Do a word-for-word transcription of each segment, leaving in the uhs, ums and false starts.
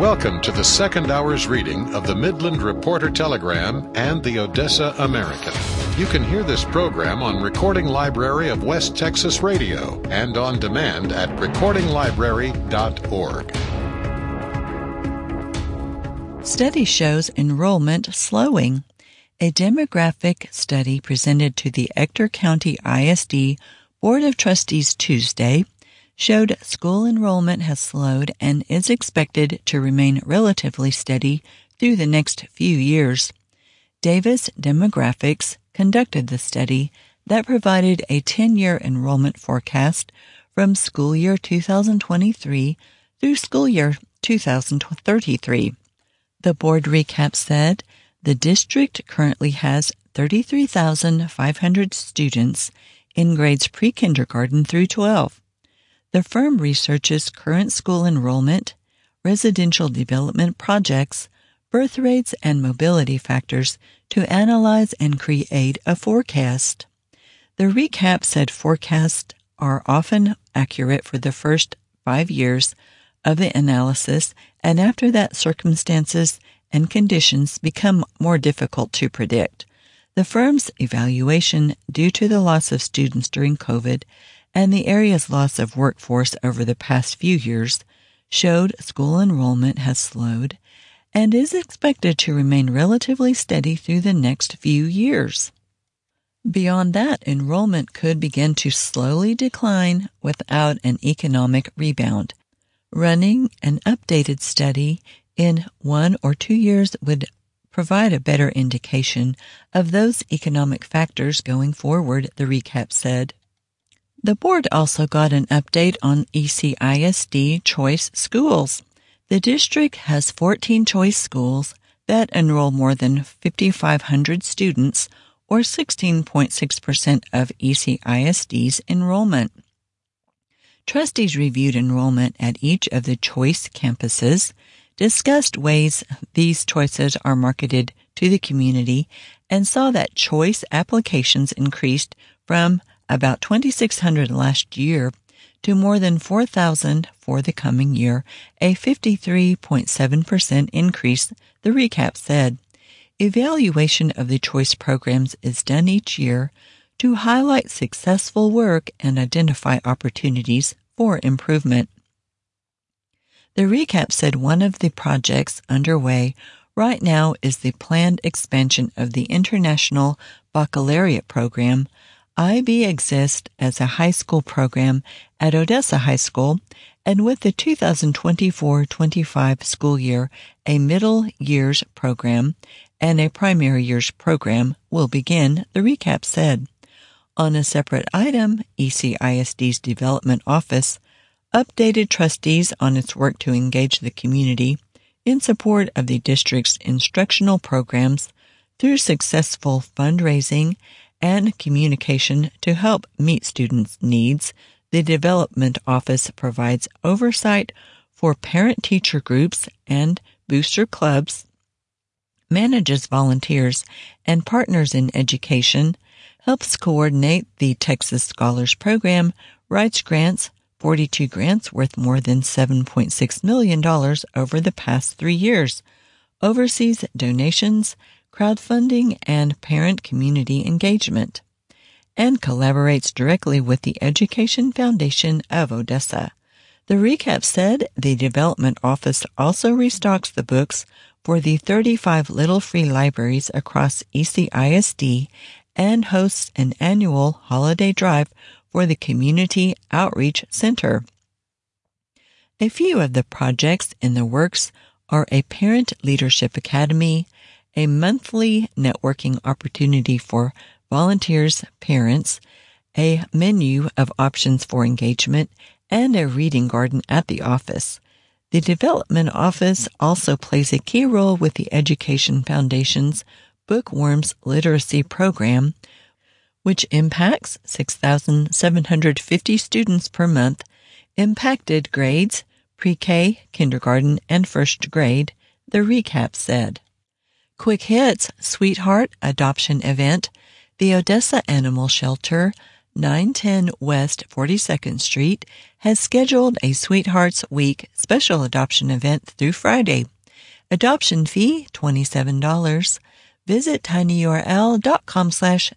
Welcome to the second hour's reading of the Midland Reporter Telegram and the Odessa American. You can hear this program on Recording Library of West Texas Radio and on demand at recording library dot org. Study shows enrollment slowing. A demographic study presented to the Ector County I S D Board of Trustees Tuesday showed school enrollment has slowed and is expected to remain relatively steady through the next few years. Davis Demographics conducted the study that provided a ten-year enrollment forecast from school year two thousand twenty-three through school year two thousand thirty-three. The board recap said the district currently has thirty-three thousand five hundred students in grades pre-kindergarten through twelve. The firm researches current school enrollment, residential development projects, birth rates, and mobility factors to analyze and create a forecast. The recap said forecasts are often accurate for the first five years of the analysis, and after that, circumstances and conditions become more difficult to predict. The firm's evaluation, due to the loss of students during COVID and the area's loss of workforce over the past few years, showed school enrollment has slowed and is expected to remain relatively steady through the next few years. Beyond that, enrollment could begin to slowly decline without an economic rebound. Running an updated study in one or two years would provide a better indication of those economic factors going forward, the recap said. The board also got an update on E C I S D choice schools. The district has fourteen choice schools that enroll more than fifty-five hundred students, or sixteen point six percent of E C I S D's enrollment. Trustees reviewed enrollment at each of the choice campuses, discussed ways these choices are marketed to the community, and saw that choice applications increased from about twenty-six hundred last year to more than four thousand for the coming year, a fifty-three point seven percent increase, the recap said. Evaluation of the choice programs is done each year to highlight successful work and identify opportunities for improvement. The recap said one of the projects underway right now is the planned expansion of the International Baccalaureate program. I B exists as a high school program at Odessa High School, and with the two thousand twenty-four twenty-five school year, a middle years program and a primary years program will begin, the recap said. On a separate item, E C I S D's Development Office updated trustees on its work to engage the community in support of the district's instructional programs through successful fundraising and communication to help meet students' needs. The Development Office provides oversight for parent-teacher groups and booster clubs, manages volunteers and partners in education, helps coordinate the Texas Scholars Program, writes grants, forty-two grants worth more than seven point six million dollars over the past three years, oversees donations, crowdfunding, and parent-community engagement, and collaborates directly with the Education Foundation of Odessa. The recap said the Development Office also restocks the books for the thirty-five Little Free Libraries across E C I S D and hosts an annual holiday drive for the Community Outreach Center. A few of the projects in the works are a Parent Leadership Academy, a monthly networking opportunity for volunteers, parents, a menu of options for engagement, and a reading garden at the office. The Development Office also plays a key role with the Education Foundation's Bookworms Literacy Program, which impacts six thousand seven hundred fifty students per month, impacted grades, pre-K, kindergarten, and first grade, the recap said. Quick Hits Sweetheart Adoption Event. The Odessa Animal Shelter nine ten West forty-second Street has scheduled a Sweethearts Week special adoption event through Friday. Adoption fee, twenty-seven dollars. Visit tinyurl.com slash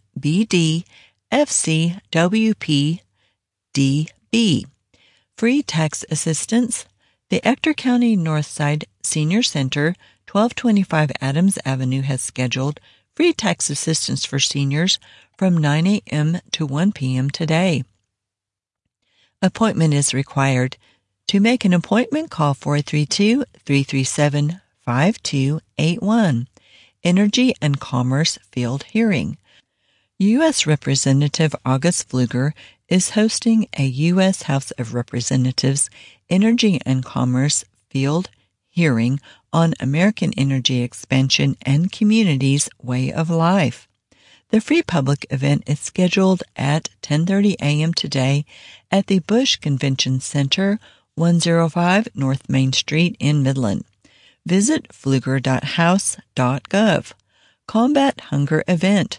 BDFCWPDB. Free tax assistance. The Ector County Northside Senior Center, twelve twenty-five Adams Avenue, has scheduled free tax assistance for seniors from nine a.m. to one p.m. today. Appointment is required. To make an appointment, call four three two, three three seven, five two eight one. Energy and Commerce Field Hearing. U S Representative August Pfluger is hosting a U S House of Representatives Energy and Commerce Field Hearing on American energy expansion and communities' way of life. The free public event is scheduled at ten thirty a.m. today at the Bush Convention Center, one oh five North Main Street in Midland. Visit pfluger dot house dot gov. Combat Hunger Event.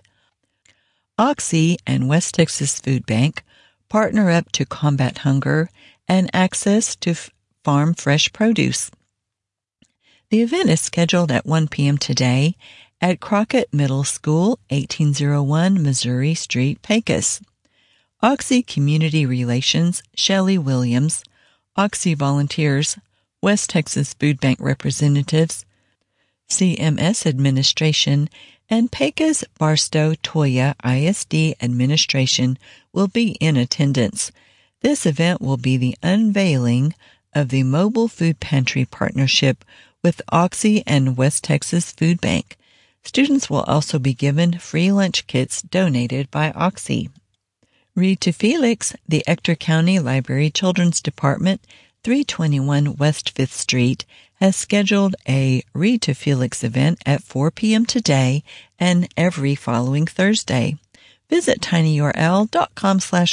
Oxy and West Texas Food Bank partner up to combat hunger and access to f- farm fresh produce. The event is scheduled at one p.m. today at Crockett Middle School, eighteen oh one Missouri Street, Pecos. Oxy Community Relations, Shelley Williams, Oxy Volunteers, West Texas Food Bank representatives, C M S Administration, and Pecos Barstow Toya I S D Administration will be in attendance. This event will be the unveiling of the Mobile Food Pantry partnership with Oxy and West Texas Food Bank. Students will also be given free lunch kits donated by Oxy. Read to Felix, the Ector County Library Children's Department, three twenty-one West fifth Street, has scheduled a Read to Felix event at four p.m. today and every following Thursday. Visit tinyurl.com slash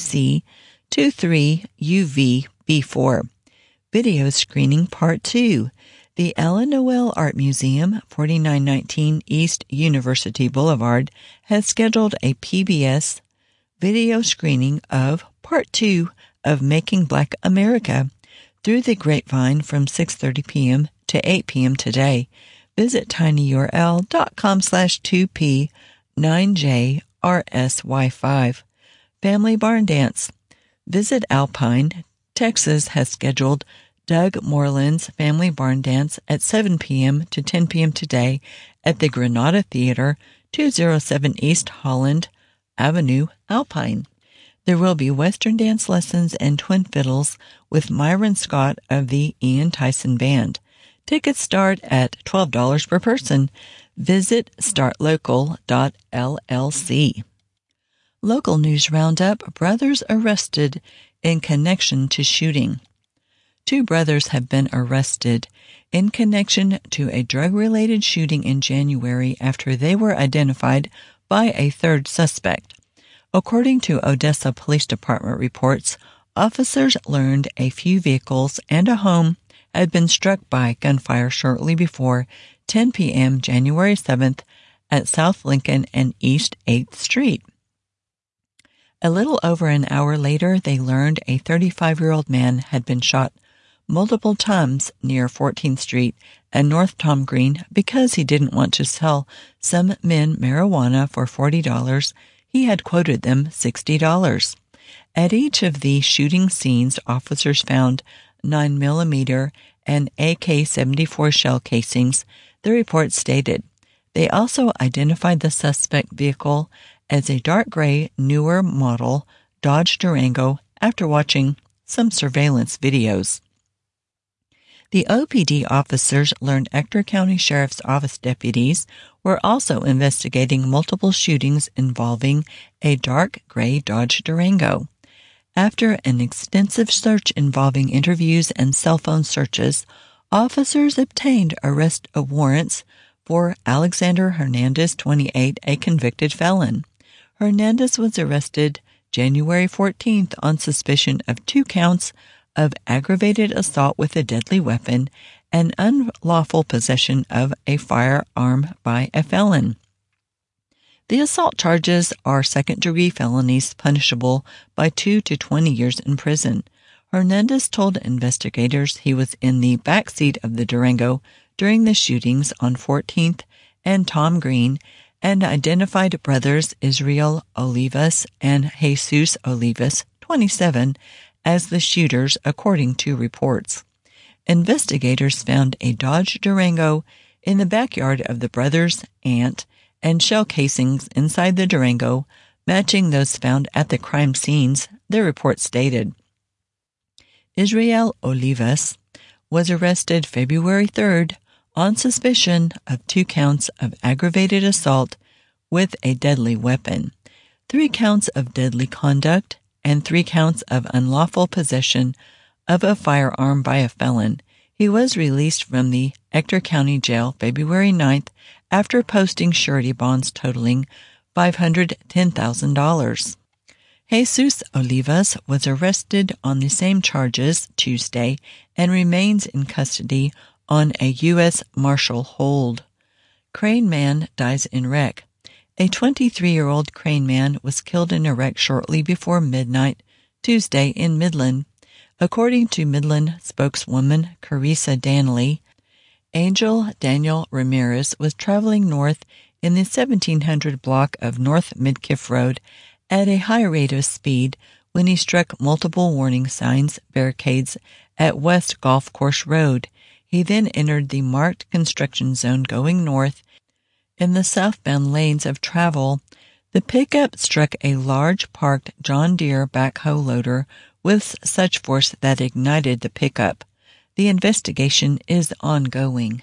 YC23UVB4. Video Screening Part two. The Ellen Noel Art Museum, forty-nine nineteen East University Boulevard, has scheduled a P B S video screening of Part two of Making Black America through the Grapevine from six thirty p.m. to eight p.m. today. Visit tinyurl.com slash 2P9JRSY5. Family Barn Dance. Visit Alpine, Texas has scheduled Doug Moreland's Family Barn Dance at seven p.m. to ten p.m. today at the Granada Theater, two oh seven East Holland Avenue, Alpine. There will be Western dance lessons and twin fiddles with Myron Scott of the Ian Tyson Band. Tickets start at twelve dollars per person. Visit start local dot L L C. Local News Roundup: Brothers arrested in connection to shooting. Two brothers have been arrested in connection to a drug-related shooting in January after they were identified by a third suspect. According to Odessa Police Department reports, officers learned a few vehicles and a home had been struck by gunfire shortly before ten p.m. January seventh at South Lincoln and East eighth Street. A little over an hour later, they learned a thirty-five-year-old man had been shot multiple times near fourteenth Street and North Tom Green because he didn't want to sell some men marijuana for forty dollars. He had quoted them sixty dollars. At each of the shooting scenes, officers found nine millimeter and A K seventy-four shell casings, the report stated. They also identified the suspect vehicle as a dark gray, newer model Dodge Durango after watching some surveillance videos. The O P D officers learned Ector County Sheriff's Office deputies were also investigating multiple shootings involving a dark gray Dodge Durango. After an extensive search involving interviews and cell phone searches, officers obtained arrest warrants for Alexander Hernandez, twenty-eight, a convicted felon. Hernandez was arrested January fourteenth on suspicion of two counts of aggravated assault with a deadly weapon and unlawful possession of a firearm by a felon. The assault charges are second-degree felonies punishable by two to twenty years in prison. Hernandez told investigators he was in the backseat of the Durango during the shootings on fourteenth and Tom Green, and identified brothers Israel Olivas and Jesus Olivas, twenty-seven, as the shooters, according to reports. Investigators found a Dodge Durango in the backyard of the brothers' aunt and shell casings inside the Durango, matching those found at the crime scenes, the report stated. Israel Olivas was arrested February third on suspicion of two counts of aggravated assault with a deadly weapon, three counts of deadly conduct, and three counts of unlawful possession of a firearm by a felon. He was released from the Ector County Jail February ninth after posting surety bonds totaling five hundred ten thousand dollars. Jesus Olivas was arrested on the same charges Tuesday and remains in custody on a U S Marshal hold. Crane man dies in wreck. A twenty-three-year-old Crane man was killed in a wreck shortly before midnight Tuesday in Midland. According to Midland spokeswoman Carissa Danley, Angel Daniel Ramirez was traveling north in the seventeen hundred block of North Midkiff Road at a high rate of speed when he struck multiple warning signs barricades at West Golf Course Road. He then entered the marked construction zone going north. In the southbound lanes of travel, the pickup struck a large parked John Deere backhoe loader with such force that ignited the pickup. The investigation is ongoing.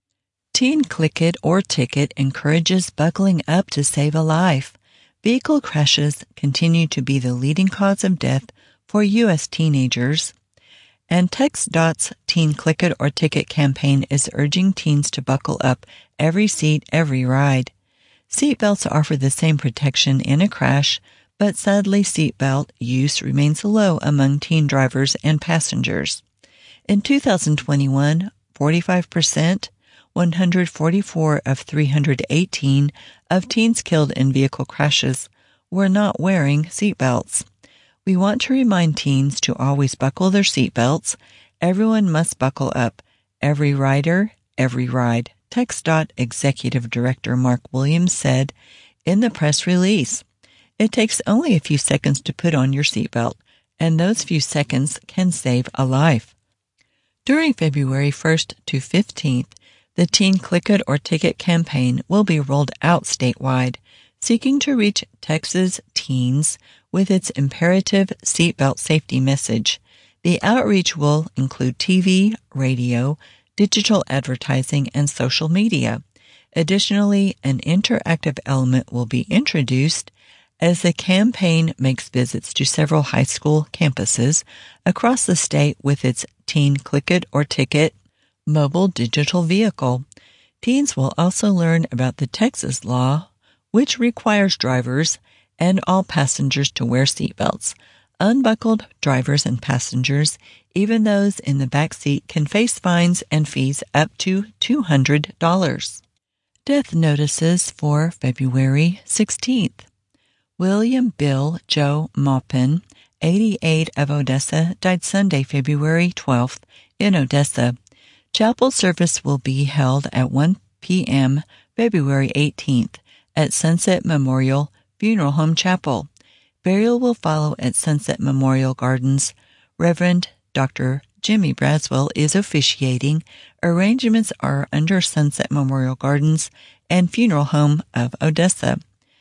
Teen Click It or Ticket encourages buckling up to save a life. Vehicle crashes continue to be the leading cause of death for U S teenagers. And TxDOT's Teen Click It or Ticket campaign is urging teens to buckle up every seat, every ride. Seatbelts offer the same protection in a crash, but sadly seatbelt use remains low among teen drivers and passengers. In two thousand twenty-one, forty-five percent, one hundred forty-four of three hundred eighteen of teens killed in vehicle crashes were not wearing seatbelts. We want to remind teens to always buckle their seatbelts. Everyone must buckle up. Every rider, every ride, TxDOT Executive Director Mark Williams said in the press release. It takes only a few seconds to put on your seatbelt, and those few seconds can save a life. During February first to fifteenth, the Teen Click It or Ticket campaign will be rolled out statewide, seeking to reach Texas teens with its imperative seatbelt safety message. The outreach will include T V, radio, digital advertising, and social media. Additionally, an interactive element will be introduced as the campaign makes visits to several high school campuses across the state with its Teen Click It or Ticket mobile digital vehicle. Teens will also learn about the Texas law, which requires drivers and all passengers to wear seatbelts. Unbuckled drivers and passengers, even those in the back seat, can face fines and fees up to two hundred dollars. Death notices for February sixteenth. William Bill Joe Maupin, eighty-eight, of Odessa, died Sunday, February twelfth, in Odessa. Chapel service will be held at one p.m. February eighteenth at Sunset Memorial Funeral Home Chapel. Burial will follow at Sunset Memorial Gardens. Reverend Doctor Jimmy Braswell is officiating. Arrangements are under Sunset Memorial Gardens and Funeral Home of Odessa.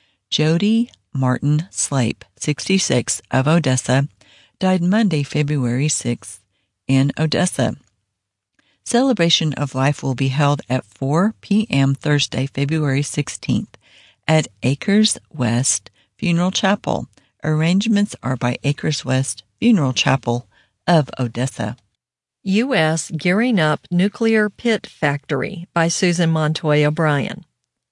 Jody Martin Slape, sixty-six, of Odessa, died Monday, February sixth, in Odessa. Celebration of Life will be held at four p.m. Thursday, February sixteenth, at Acres West Funeral Chapel. Arrangements are by Acres West Funeral Chapel of Odessa. U S Gearing Up Nuclear Pit Factory by Susan Montoya Bryan.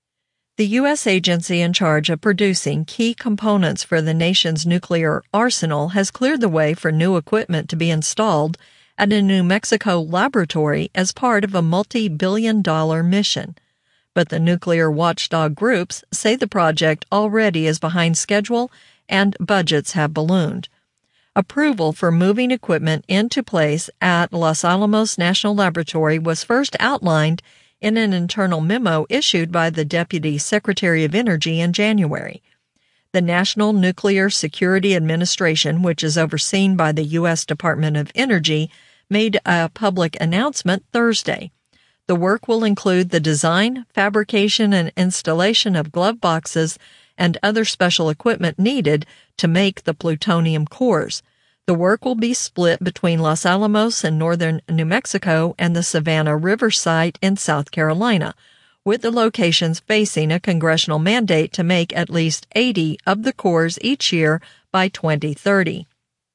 The U S agency in charge of producing key components for the nation's nuclear arsenal has cleared the way for new equipment to be installed at a New Mexico laboratory as part of a multi-billion dollar mission. but the nuclear watchdog groups say the project already is behind schedule and budgets have ballooned. Approval for moving equipment into place at Los Alamos National Laboratory was first outlined in an internal memo issued by the Deputy Secretary of Energy in January. The National Nuclear Security Administration, which is overseen by the U S Department of Energy, made a public announcement Thursday. The work will include the design, fabrication, and installation of glove boxes and other special equipment needed to make the plutonium cores. The work will be split between Los Alamos in northern New Mexico and the Savannah River site in South Carolina, with the locations facing a congressional mandate to make at least eighty of the cores each year by twenty thirty.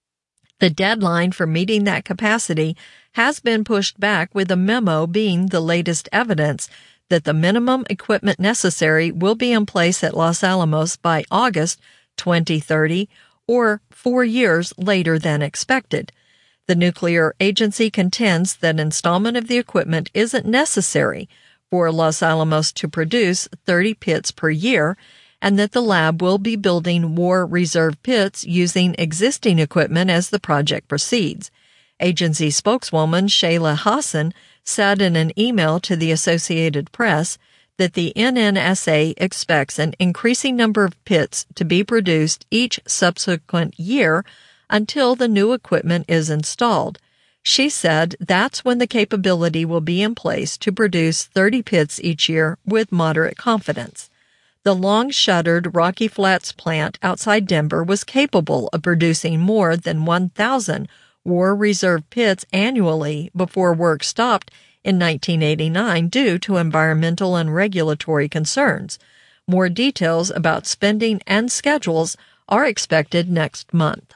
The deadline for meeting that capacity has been pushed back, with the memo being the latest evidence that the minimum equipment necessary will be in place at Los Alamos by August twenty thirty, or four years later than expected. The nuclear agency contends that installment of the equipment isn't necessary for Los Alamos to produce thirty pits per year, and that the lab will be building war reserve pits using existing equipment as the project proceeds. Agency spokeswoman Shayla Hassan said in an email to the Associated Press that the N N S A expects an increasing number of pits to be produced each subsequent year until the new equipment is installed. She said that's when the capability will be in place to produce thirty pits each year with moderate confidence. The long-shuttered Rocky Flats plant outside Denver was capable of producing more than one thousand war reserve pits annually before work stopped in nineteen eighty-nine due to environmental and regulatory concerns. More details about spending and schedules are expected next month.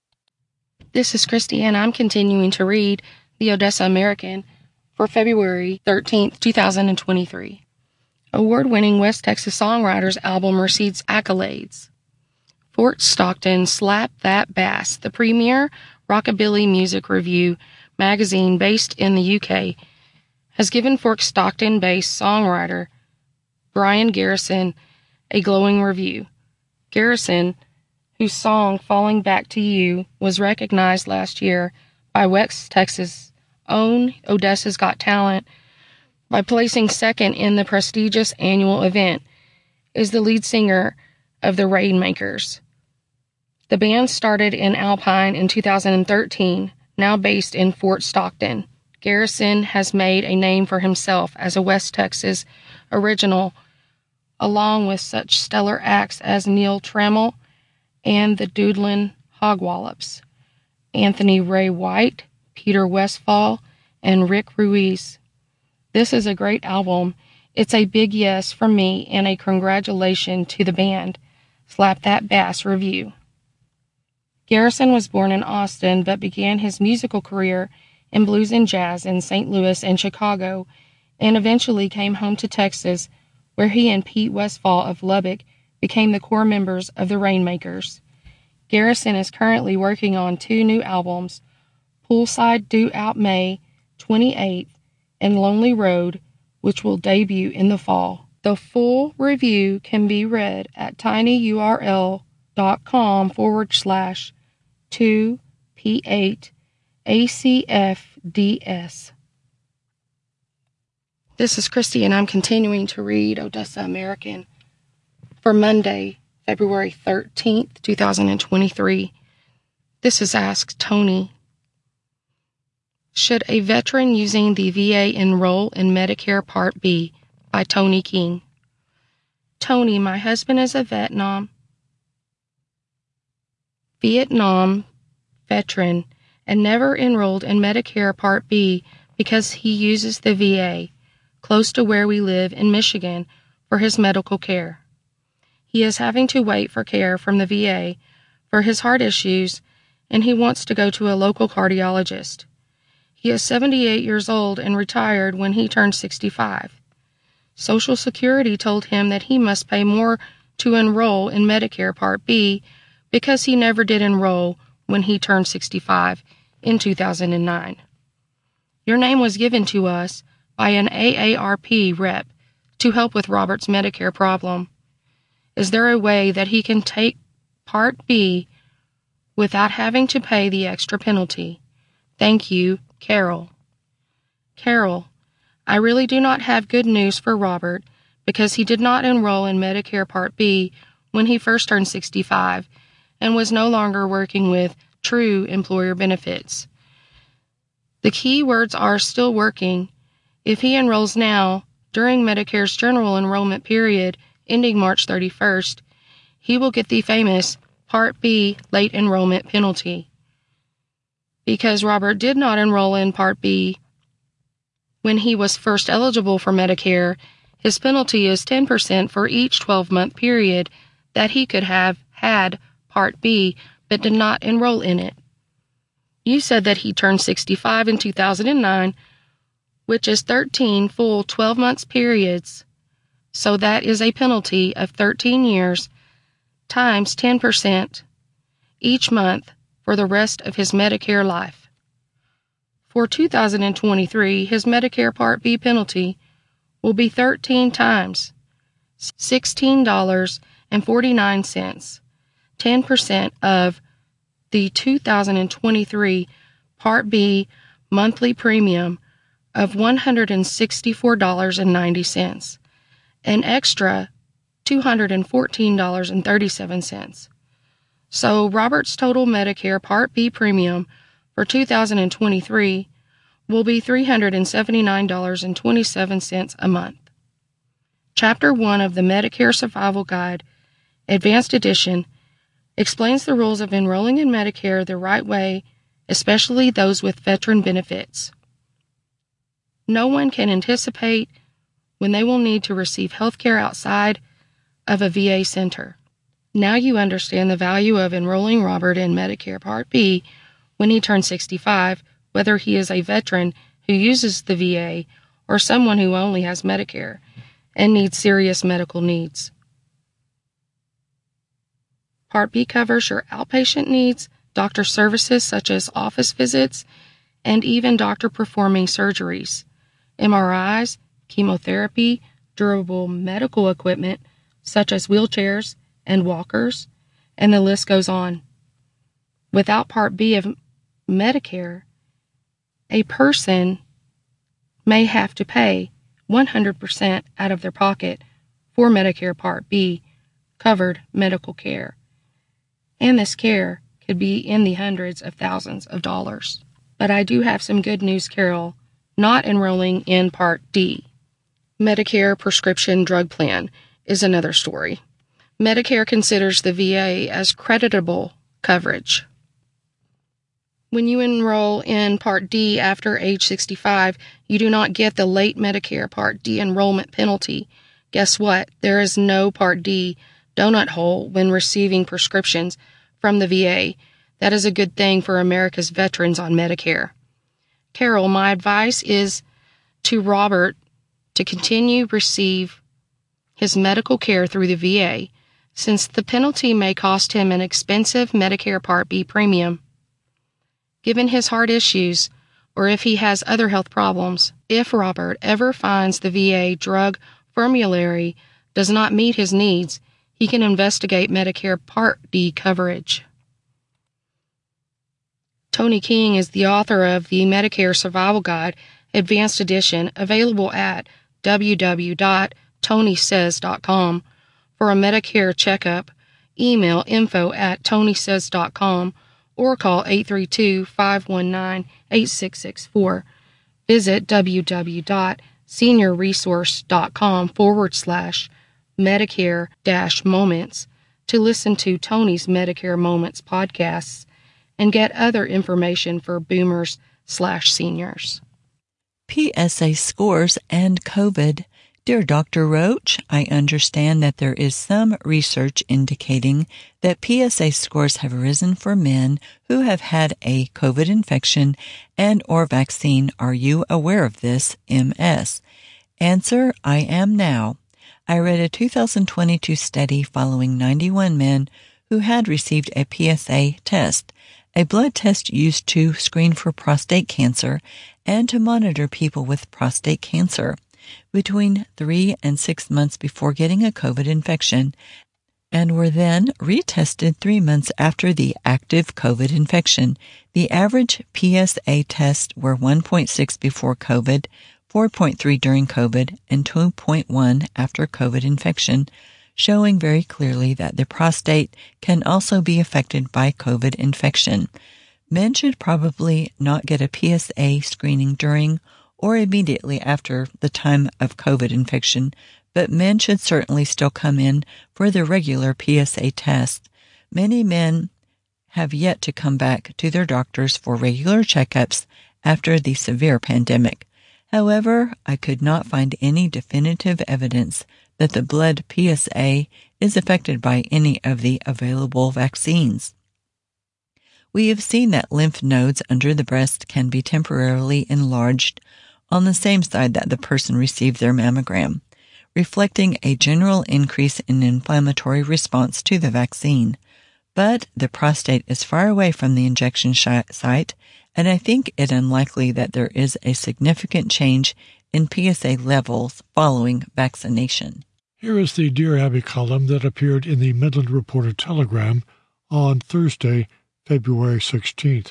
This is Christy, and I'm continuing to read the Odessa American for February thirteenth, twenty twenty-three. Award-winning West Texas Songwriters album receives accolades. Fort Stockton Slap That Bass, the premier rockabilly music review magazine based in the U K, has given Fort Stockton-based songwriter Brian Garrison a glowing review. Garrison, whose song Falling Back to You was recognized last year by West Texas' own Odessa's Got Talent by placing second in the prestigious annual event, is the lead singer of the Rainmakers. The band started in Alpine in two thousand thirteen, now based in Fort Stockton. Garrison has made a name for himself as a West Texas original, along with such stellar acts as Neil Trammell and the Doodlin Hogwallops, Anthony Ray White, Peter Westphal, and Rick Ruiz. This is a great album. It's a big yes from me and a congratulations to the band. Slap That Bass review. Garrison was born in Austin but began his musical career in blues and jazz in Saint Louis and Chicago, and eventually came home to Texas, where he and Pete Westphal of Lubbock became the core members of the Rainmakers. Garrison is currently working on two new albums, Poolside Due Out May twenty-eighth and Lonely Road, which will debut in the fall. The full review can be read at tinyurl.com forward slash 2p8 ACFDS. This is Christy, and I'm continuing to read Odessa American for Monday, February thirteenth, twenty twenty-three. This is Ask Tony. Should a veteran using the V A enroll in Medicare Part B? By Tony King. Tony, my husband is a Vietnam, Vietnam veteran and never enrolled in Medicare Part B because he uses the V A close to where we live in Michigan for his medical care. He is having to wait for care from the V A for his heart issues, and he wants to go to a local cardiologist. He is seventy-eight years old and retired when he turned sixty-five. Social Security told him that he must pay more to enroll in Medicare Part B because he never did enroll when he turned sixty-five in two thousand nine. Your name was given to us by an A A R P rep to help with Robert's Medicare problem. Is there a way that he can take Part B without having to pay the extra penalty? Thank you, Carol. Carol, I really do not have good news for Robert because he did not enroll in Medicare Part B when he first turned sixty-five and was no longer working with true employer benefits. The key words are still working. If he enrolls now, during Medicare's general enrollment period ending March thirty-first, he will get the famous Part B late enrollment penalty. Because Robert did not enroll in Part B when he was first eligible for Medicare, his penalty is ten percent for each twelve-month period that he could have had Part B but did not enroll in it. You said that he turned sixty-five in two thousand nine, which is thirteen full twelve months periods, so that is a penalty of thirteen years times ten percent each month for the rest of his Medicare life. For two thousand twenty-three, his Medicare Part B penalty will be thirteen times sixteen dollars and forty-nine cents, ten percent of the two thousand twenty-three Part B monthly premium of one hundred sixty-four dollars and ninety cents, an extra two hundred fourteen dollars and thirty-seven cents. So Robert's total Medicare Part B premium for two thousand twenty-three will be three hundred seventy-nine dollars and twenty-seven cents a month. Chapter one of the Medicare Survival Guide, Advanced Edition, explains the rules of enrolling in Medicare the right way, especially those with veteran benefits. No one can anticipate when they will need to receive health care outside of a V A center. Now you understand the value of enrolling Robert in Medicare Part B when he turns sixty-five, whether he is a veteran who uses the V A or someone who only has Medicare and needs serious medical needs. Part B covers your outpatient needs, doctor services such as office visits, and even doctor performing surgeries, M R Is, chemotherapy, durable medical equipment such as wheelchairs and walkers, and the list goes on. Without Part B of Medicare, a person may have to pay one hundred percent out of their pocket for Medicare Part B covered medical care, and this care could be in the hundreds of thousands of dollars. But I do have some good news, Carol. Not enrolling in Part D. Medicare Prescription Drug Plan is another story. Medicare considers the V A as creditable coverage. When you enroll in Part D after age sixty-five, you do not get the late Medicare Part D enrollment penalty. Guess what? There is no Part D donut hole when receiving prescriptions from the V A. That is a good thing for America's veterans on Medicare. Carol, my advice is to Robert to continue receive his medical care through the V A, since the penalty may cost him an expensive Medicare Part B premium. Given his heart issues, or if he has other health problems, if Robert ever finds the V A drug formulary does not meet his needs, he can investigate Medicare Part D coverage. Tony King is the author of the Medicare Survival Guide, Advanced Edition, available at w w w dot tony says dot com. For a Medicare checkup, email info at tony says dot com or call eight three two, five one nine, eight six six four. Visit w w w dot senior resource dot com forward slash Medicare dash moments to listen to Tony's Medicare Moments podcasts and get other information for boomers slash seniors. P S A scores and COVID. Dear Doctor Roach, I understand that there is some research indicating that P S A scores have risen for men who have had a COVID infection and or vaccine. Are you aware of this? M S. Answer, I am now. I read a two thousand twenty-two study following ninety-one men who had received a P S A test, a blood test used to screen for prostate cancer and to monitor people with prostate cancer. between three and six months before getting a COVID infection and were then retested three months after the active COVID infection. The average P S A tests were one point six before COVID, four point three during COVID, and two point one after COVID infection, showing very clearly that the prostate can also be affected by COVID infection. Men should probably not get a P S A screening during or immediately after the time of COVID infection, but men should certainly still come in for their regular P S A test. Many men have yet to come back to their doctors for regular checkups after the severe pandemic. However, I could not find any definitive evidence that the blood P S A is affected by any of the available vaccines. We have seen that lymph nodes under the breast can be temporarily enlarged on the same side that the person received their mammogram, reflecting a general increase in inflammatory response to the vaccine. But the prostate is far away from the injection site, and I think it unlikely that there is a significant change in P S A levels following vaccination. Here is the Dear Abby column that appeared in the Midland Reporter Telegram on Thursday, February sixteenth.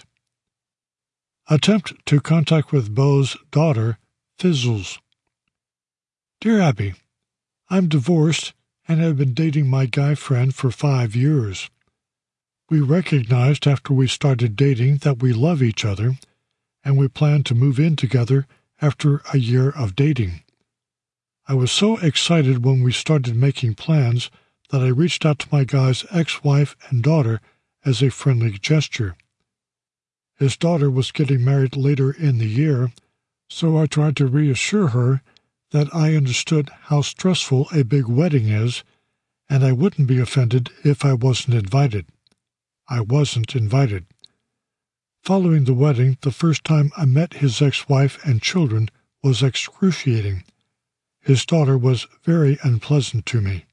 Attempt to contact with Beau's daughter fizzles. Dear Abby, I'm divorced and have been dating my guy friend for five years. We recognized after we started dating that we love each other, and we plan to move in together after a year of dating. I was so excited when we started making plans that I reached out to my guy's ex-wife and daughter as a friendly gesture. His daughter was getting married later in the year, so I tried to reassure her that I understood how stressful a big wedding is, and I wouldn't be offended if I wasn't invited. I wasn't invited. Following the wedding, the first time I met his ex-wife and children was excruciating. His daughter was very unpleasant to me.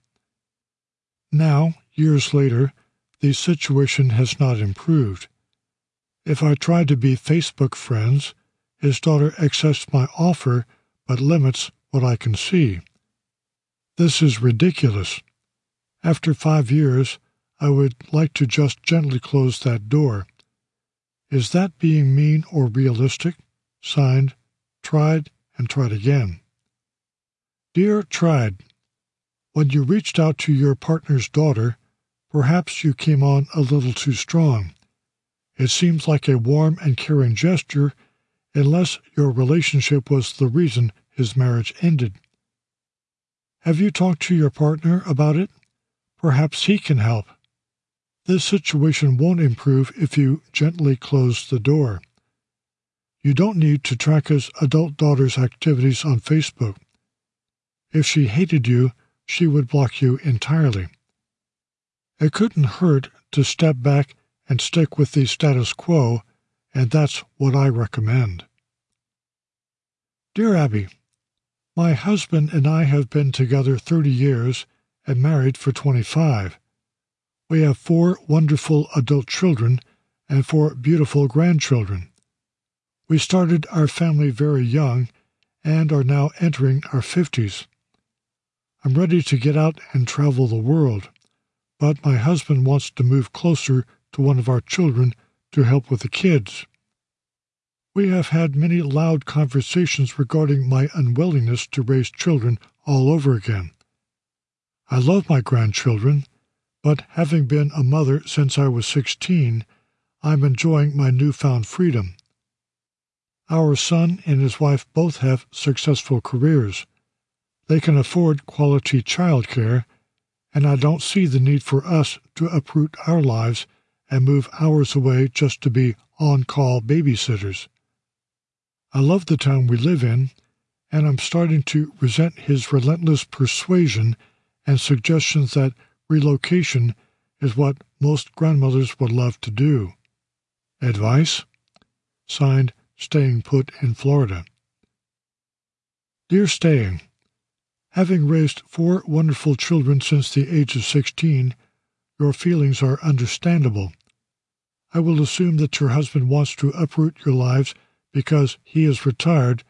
Now, years later, the situation has not improved. If I try to be Facebook friends, his daughter accepts my offer but limits what I can see. This is ridiculous. After five years, I would like to just gently close that door. Is that being mean or realistic? Signed, Tried and Tried Again. Dear Tried, when you reached out to your partner's daughter, perhaps you came on a little too strong. It seems like a warm and caring gesture, unless your relationship was the reason his marriage ended. Have you talked to your partner about it? Perhaps he can help. This situation won't improve if you gently close the door. You don't need to track his adult daughter's activities on Facebook. If she hated you, she would block you entirely. It couldn't hurt to step back and stick with the status quo, and that's what I recommend. Dear Abby, my husband and I have been together thirty years and married for twenty-five. We have four wonderful adult children and four beautiful grandchildren. We started our family very young and are now entering our fifties. I'm ready to get out and travel the world, but my husband wants to move closer to one of our children to help with the kids. We have had many loud conversations regarding my unwillingness to raise children all over again. I love my grandchildren, but having been a mother since I was sixteen, I'm enjoying my newfound freedom. Our son and his wife both have successful careers. They can afford quality child care, and I don't see the need for us to uproot our lives and move hours away just to be on-call babysitters. I love the town we live in, and I'm starting to resent his relentless persuasion and suggestions that relocation is what most grandmothers would love to do. Advice? Signed, Staying Put in Florida. Dear Staying, having raised four wonderful children since the age of sixteen, your feelings are understandable. I will assume that your husband wants to uproot your lives because he is retired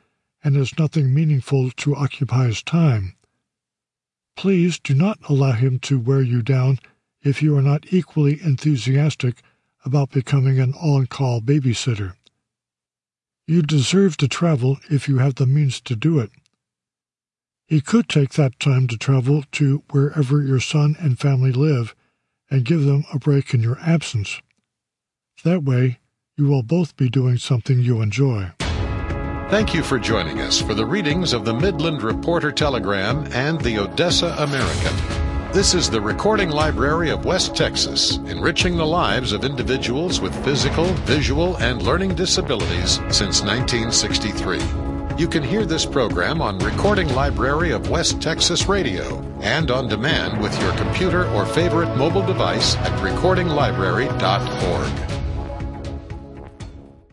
and has nothing meaningful to occupy his time. Please do not allow him to wear you down if you are not equally enthusiastic about becoming an on-call babysitter. You deserve to travel if you have the means to do it. He could take that time to travel to wherever your son and family live and give them a break in your absence. That way, you will both be doing something you enjoy. Thank you for joining us for the readings of the Midland Reporter-Telegram and the Odessa American. This is the Recording Library of West Texas, enriching the lives of individuals with physical, visual, and learning disabilities since nineteen sixty-three. You can hear this program on Recording Library of West Texas Radio and on demand with your computer or favorite mobile device at recording library dot org.